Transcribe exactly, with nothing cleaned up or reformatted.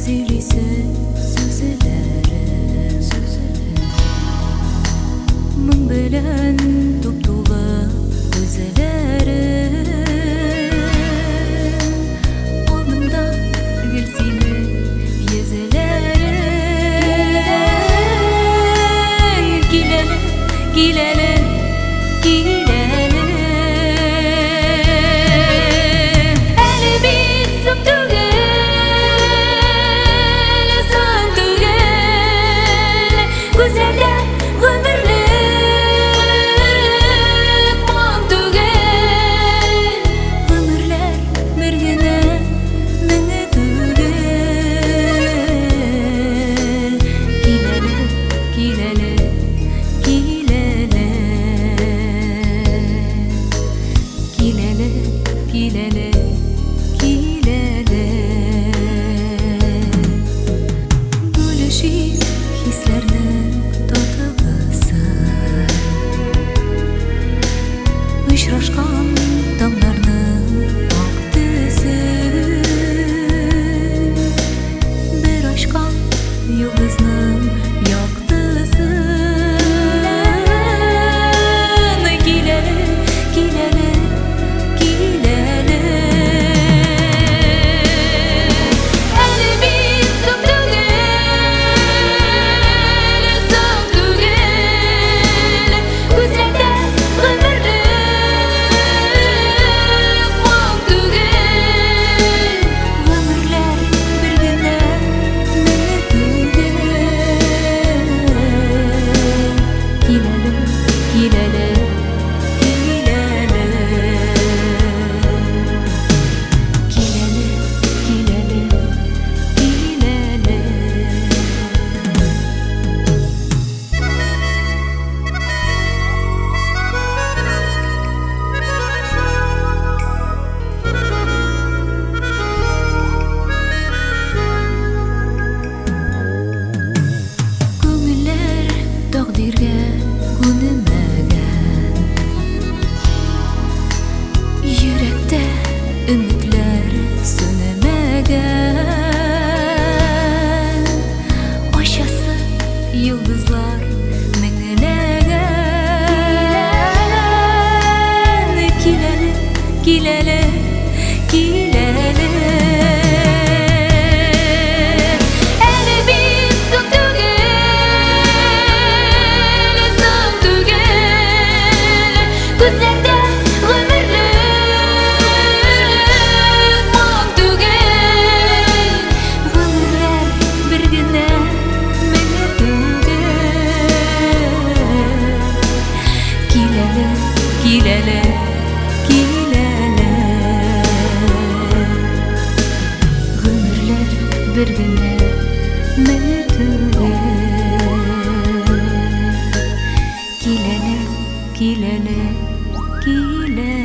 Сөйлесе сөзелері мың белән туп-тулы күзеләре алдымда гел сине езеләрең киләле киләле киләле әле бит соң түгел соң түгел күзләрдә гомерлек моң түгел гомерләр бер генә меңе түгел киләле киләле киләле киләле киләле киләле бүлешик хисләрнең татыгысы очрашкан таңнарның ак төсен бер ачкан йолдызның яктысын киләле киләле киләле әле бит соң түгел соң түгел күзләрдә гомерлек моң түгел гомерләр бер генә меңе түгел киләле киләле киләле киләле киләле күңелләр тәкъдиргә күнемәгән йөрәктә өметләр сөнәмәгән ачасы йолдызлар меңләгән киләле киләле киләле әле бит соң түгел соң түгел күзләрдә гомерлек моң түгел гомерләр бер генә меңе түгел киләле киләле киләле гомерләр бер генә меңе түгел киләле киләле киләле